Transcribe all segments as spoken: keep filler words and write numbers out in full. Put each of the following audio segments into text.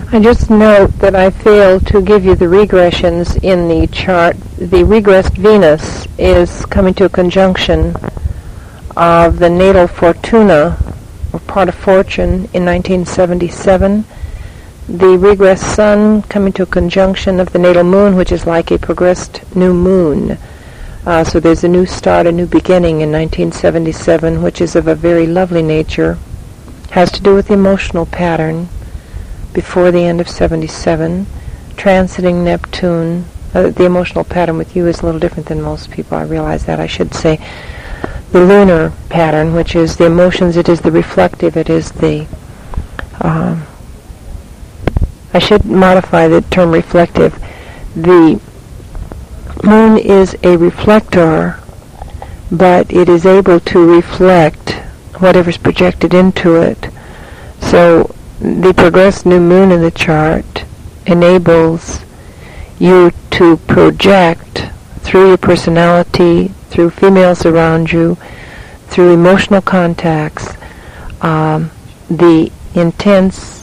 I just note that I failed to give you the regressions in the chart. The regressed Venus is coming to a conjunction of the natal Fortuna, or part of fortune, in nineteen seventy-seven. The regressed Sun coming to a conjunction of the natal Moon, which is like a progressed new moon. Uh, so there's a new start, a new beginning in nineteen seventy-seven, which is of a very lovely nature. Has to do with the emotional pattern before the end of seventy-seven, transiting Neptune. Uh, the emotional pattern with you is a little different than most people. I realize that. I should say the lunar pattern, which is the emotions. It is the reflective. It is the... Uh, I should modify the term reflective. The moon is a reflector, but it is able to reflect whatever's projected into it. So the progressed new moon in the chart enables you to project through your personality, through females around you, through emotional contacts, um, the intense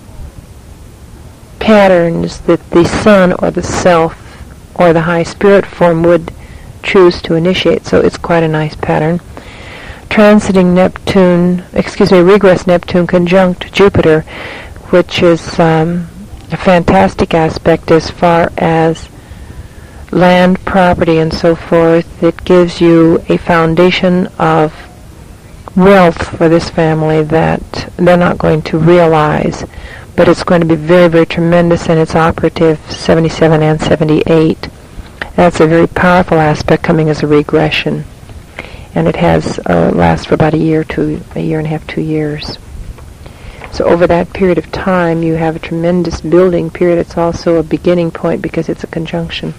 patterns that the sun or the self or the high spirit form would choose to initiate. So it's quite a nice pattern. Transiting Neptune, excuse me, regress Neptune conjunct Jupiter, which is um, a fantastic aspect as far as land, property, and so forth. It gives you a foundation of wealth for this family that they're not going to realize, but it's going to be very, very tremendous, and it's operative seventy-seven and seventy-eight. That's a very powerful aspect coming as a regression. And it has uh, lasts for about a year, to a year and a half, two years. So over that period of time, you have a tremendous building period. It's also a beginning point because it's a conjunction.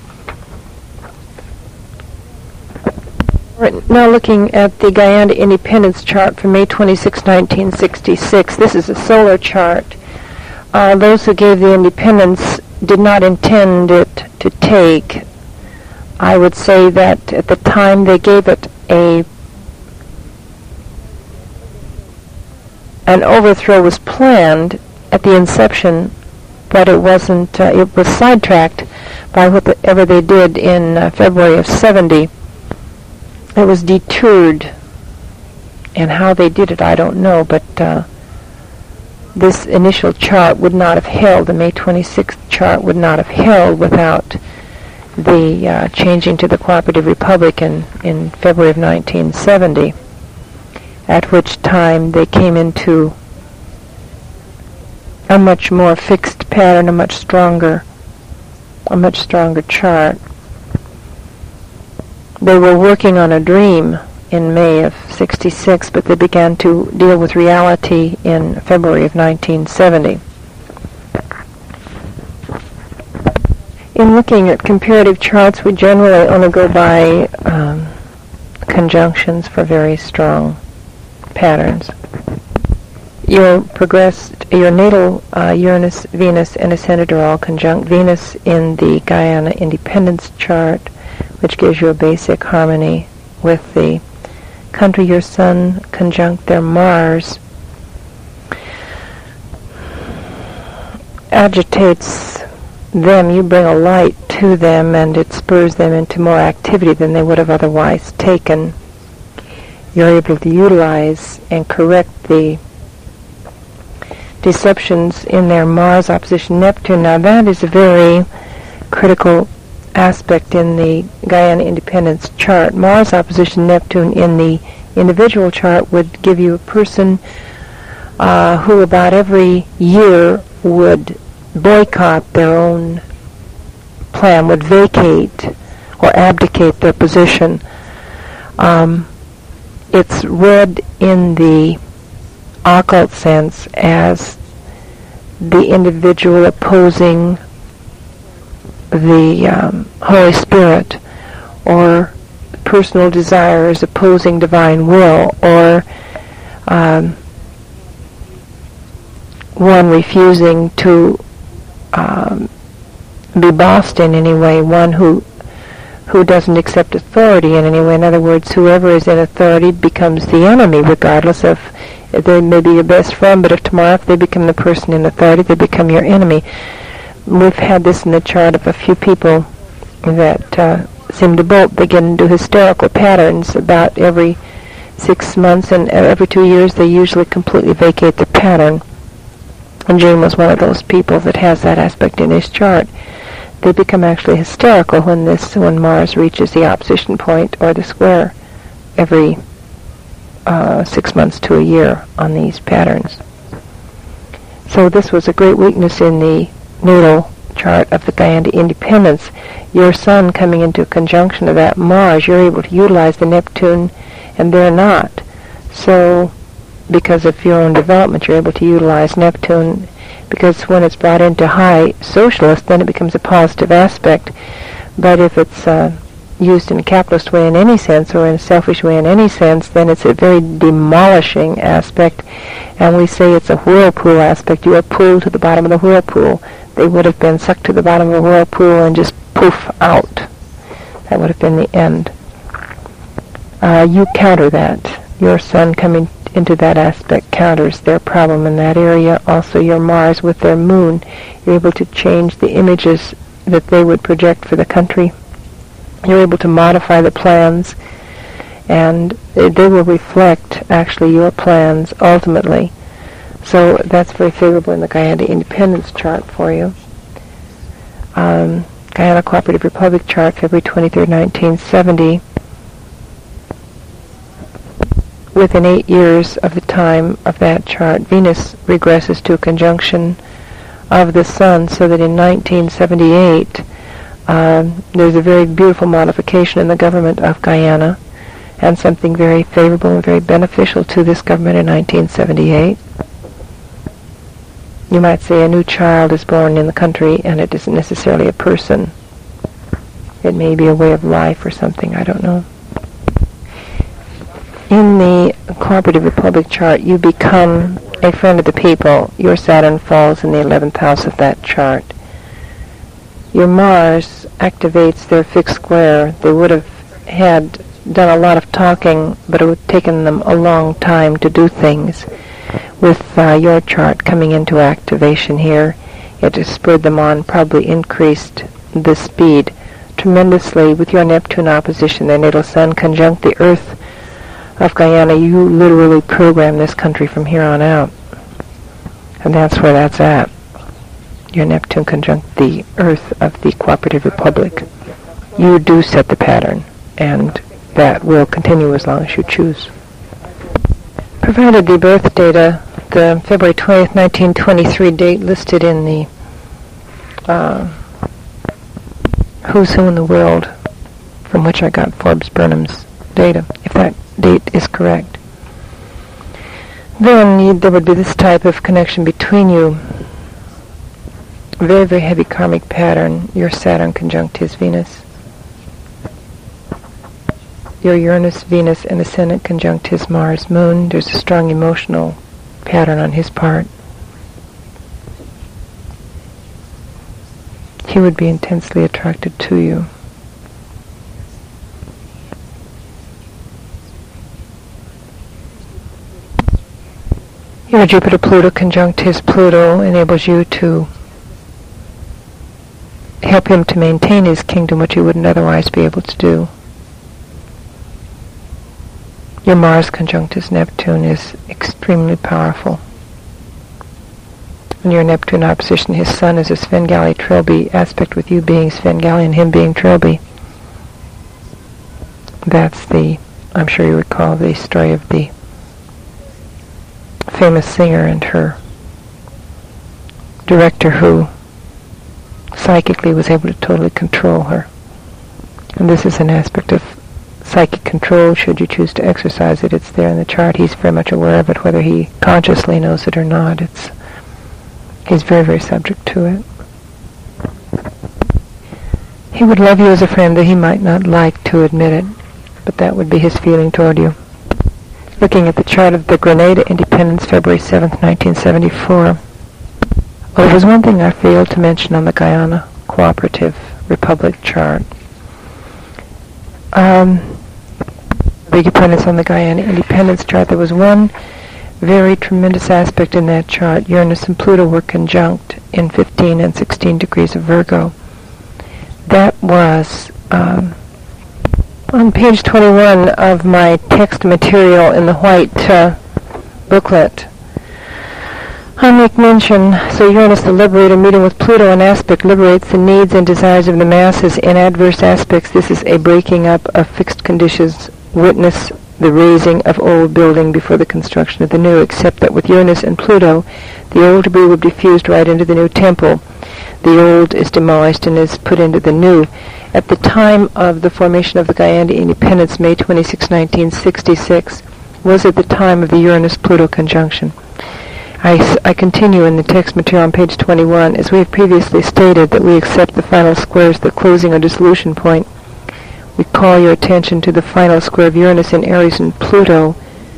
Right, now looking at the Guyana Independence chart for May twenty-sixth, nineteen sixty-six. This is a solar chart. Uh, those who gave the independence did not intend it to take. I would say that at the time they gave it a an overthrow was planned at the inception, but it wasn't. Uh, it was sidetracked by whatever they did in uh, February of seventy. It was deterred, and how they did it, I don't know. But uh, this initial chart would not have held. The May twenty-sixth chart would not have held without the uh, changing to the Cooperative Republic in, in February of nineteen seventy, at which time they came into a much more fixed pattern, a much stronger, a much stronger chart. They were working on a dream in May of sixty-six, but they began to deal with reality in February of nineteen seventy. In looking at comparative charts, we generally only go by um, conjunctions for very strong patterns. Your progressed, your natal uh, Uranus, Venus, and Ascendant are all conjunct. Venus in the Guyana Independence chart, which gives you a basic harmony with the country. Your Sun conjunct their Mars agitates them. You bring a light to them, and it spurs them into more activity than they would have otherwise taken. You're able to utilize and correct the deceptions in their Mars opposition Neptune. Now that is a very critical aspect in the Guyana Independence chart. Mars opposition Neptune in the individual chart would give you a person uh, who about every year would boycott their own plan, would vacate or abdicate their position. Um, it's read in the occult sense as the individual opposing the um, Holy Spirit, or personal desires opposing divine will, or um, one refusing to um, be bossed in any way, one who who doesn't accept authority in any way. In other words, whoever is in authority becomes the enemy, regardless of They may be your best friend, but if tomorrow if they become the person in authority, they become your enemy. We've had this in the chart of a few people that uh, seem to bolt. They get into hysterical patterns about every six months, and every two years they usually completely vacate the pattern. And Jane was one of those people that has that aspect in his chart. They become actually hysterical when this when Mars reaches the opposition point or the square every uh, six months to a year on these patterns. So this was a great weakness in the natal chart of the Guyana independence. Your Sun coming into conjunction of that Mars, you're able to utilize the Neptune, and they're not. So because of your own development, you're able to utilize Neptune, because when it's brought into high socialist, then it becomes a positive aspect. But if it's uh, used in a capitalist way in any sense, or in a selfish way in any sense, then it's a very demolishing aspect. And we say it's a whirlpool aspect. You are pulled to the bottom of the whirlpool. They would have been sucked to the bottom of the whirlpool and just poof out. That would have been the end. Uh, you counter that. Your Sun coming into that aspect counters their problem in that area. Also your Mars with their Moon, you're able to change the images that they would project for the country. You're able to modify the plans, and they, they will reflect actually your plans ultimately. So that's very favorable in the Guyana independence chart for you. Um, Guyana Cooperative Republic chart, February twenty-third, nineteen seventy. Within eight years of the time of that chart, Venus regresses to a conjunction of the Sun, so that in nineteen seventy-eight, um, there's a very beautiful modification in the government of Guyana, and something very favorable and very beneficial to this government in nineteen seventy-eight. You might say a new child is born in the country, and it isn't necessarily a person. It may be a way of life or something, I don't know. In the Cooperative Republic chart, you become a friend of the people. Your Saturn falls in the eleventh house of that chart. Your Mars activates their fixed square. They would have had done a lot of talking, but it would have taken them a long time to do things. With uh, your chart coming into activation here, it has spurred them on, probably increased the speed tremendously. With your Neptune opposition, their natal Sun conjunct the Earth of Guyana, you literally program this country from here on out. And that's where that's at. Your Neptune conjunct the Earth of the Cooperative Republic. You do set the pattern, and that will continue as long as you choose. Provided the birth data, the February twentieth, nineteen twenty-three date listed in the uh, Who's Who in the World, from which I got Forbes Burnham's data, if that date is correct, then you, there would be this type of connection between you. Very, very heavy karmic pattern. Your Saturn conjunct his Venus. Your Uranus, Venus, and Ascendant conjunct his Mars, Moon. There's a strong emotional pattern on his part. He would be intensely attracted to you. Your Jupiter-Pluto conjunct his Pluto enables you to help him to maintain his kingdom, which he wouldn't otherwise be able to do. Your Mars conjunct his Neptune is extremely powerful. And your Neptune opposition, his Sun, is a Svengali Trilby aspect, with you being Svengali and him being Trilby. That's the, I'm sure you recall the story of the famous singer and her director who psychically was able to totally control her. And this is an aspect of psychic control. Should you choose to exercise it, it's there in the chart. He's very much aware of it, whether he consciously knows it or not. It's he's very, very subject to it. He would love you as a friend, though he might not like to admit it, but that would be his feeling toward you. Looking at the chart of the Grenada Independence, February seventh, nineteen seventy-four. Well, there was one thing I failed to mention on the Guyana Cooperative Republic chart. Um, beg your pardon, it's on the Guyana Independence chart. There was one very tremendous aspect in that chart. Uranus and Pluto were conjunct in fifteen and sixteen degrees of Virgo. That was um, on page twenty-one of my text material in the white uh, booklet. I make mention, so Uranus the Liberator meeting with Pluto in aspect liberates the needs and desires of the masses. In adverse aspects, this is a breaking up of fixed conditions. Witness the raising of old building before the construction of the new, except that with Uranus and Pluto, the old debris will be fused right into the new temple. The old is demolished and is put into the new. At the time of the formation of the Guyana independence, May twenty-sixth, nineteen sixty-six, was at the time of the Uranus-Pluto conjunction. I, I continue in the text material on page twenty-one, as we have previously stated that we accept the final square as the closing or dissolution point. We call your attention to the final square of Uranus in Aries and Pluto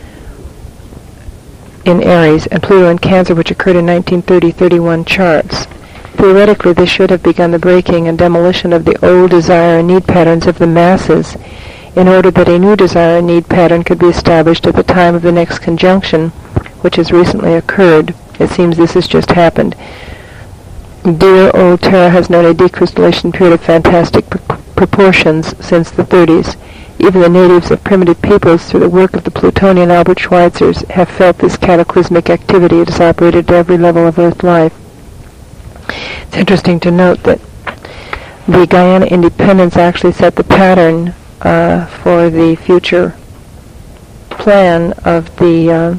in Aries and Pluto in Cancer, which occurred in nineteen thirty thirty-one charts. Theoretically, this should have begun the breaking and demolition of the old desire and need patterns of the masses in order that a new desire and need pattern could be established at the time of the next conjunction, which has recently occurred. It seems this has just happened. Dear old Terra has known a decrystallization period of fantastic pr- proportions since the thirties. Even the natives of primitive peoples, through the work of the Plutonian Albert Schweitzers, have felt this cataclysmic activity. It has operated at every level of Earth life. It's interesting to note that the Guyana independence actually set the pattern uh, for the future plan of the uh,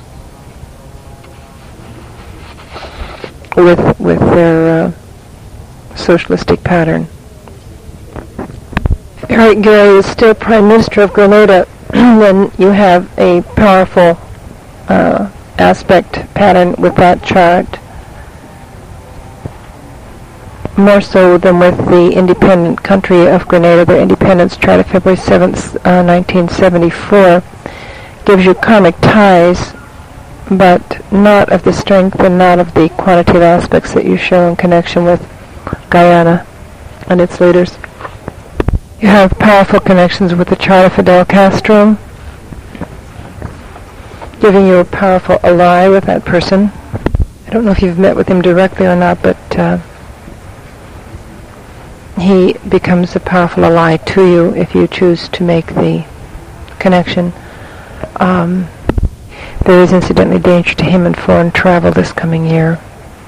with with their uh, socialistic pattern. Eric Gary is still Prime Minister of Grenada when you have a powerful uh, aspect pattern with that chart, more so than with the independent country of Grenada. Their independence chart of February seventh, uh, nineteen seventy-four gives you karmic ties, but not of the strength and not of the quantitative aspects that you show in connection with Guyana and its leaders. You have powerful connections with the chart of Fidel Castro, giving you a powerful ally with that person. I don't know if you've met with him directly or not, but uh, he becomes a powerful ally to you if you choose to make the connection. Um, there is incidentally danger to him in foreign travel this coming year.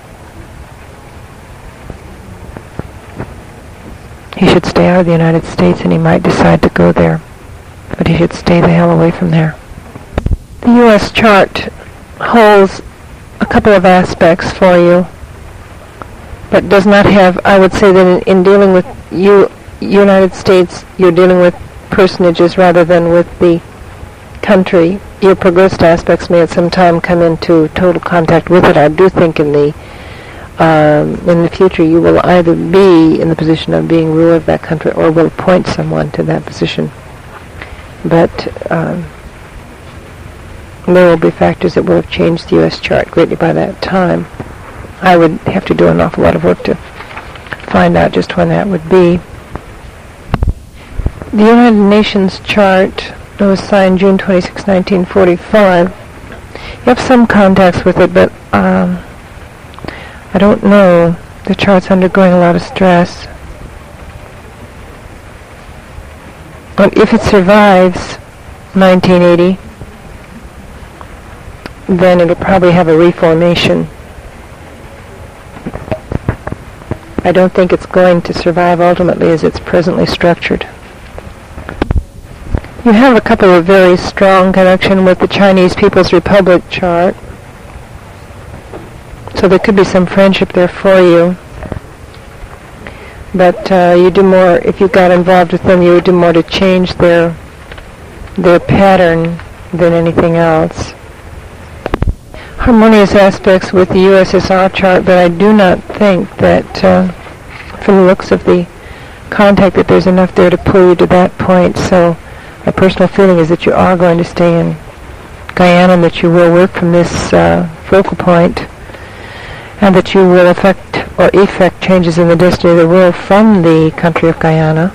He should stay out of the United States, and he might decide to go there, but he should stay the hell away from there. The U S chart holds a couple of aspects for you, but does not have, I would say that in, in dealing with you, United States, you're dealing with personages rather than with the country. Your progressed aspects may at some time come into total contact with it. I do think in the um, in the future you will either be in the position of being ruler of that country or will appoint someone to that position. But um, there will be factors that will have changed the U S chart greatly by that time. I would have to do an awful lot of work to find out just when that would be. The United Nations chart was signed June twenty-sixth, nineteen forty-five. You have some contacts with it, but um, I don't know. The chart's undergoing a lot of stress. But if it survives nineteen eighty, then it'll probably have a reformation. I don't think it's going to survive ultimately as it's presently structured. You have a couple of very strong connection with the Chinese People's Republic chart. So there could be some friendship there for you. But uh, you do more, if you got involved with them, you would do more to change their their pattern than anything else. Harmonious aspects with the U S S R chart, but I do not think that, uh, from the looks of the contact, that there's enough there to pull you to that point. So my personal feeling is that you are going to stay in Guyana, and that you will work from this uh, focal point, and that you will affect or effect changes in the destiny of the world from the country of Guyana,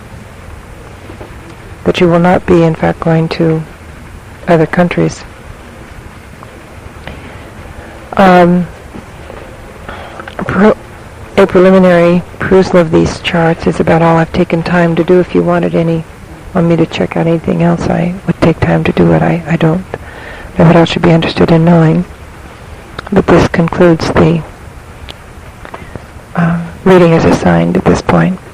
but you will not be, in fact, going to other countries. Um, pro- a preliminary perusal of these charts is about all I've taken time to do. If you wanted any, want me to check out anything else, I would take time to do it. I, I don't know what else you'd be interested in knowing. But this concludes the uh, reading as assigned at this point.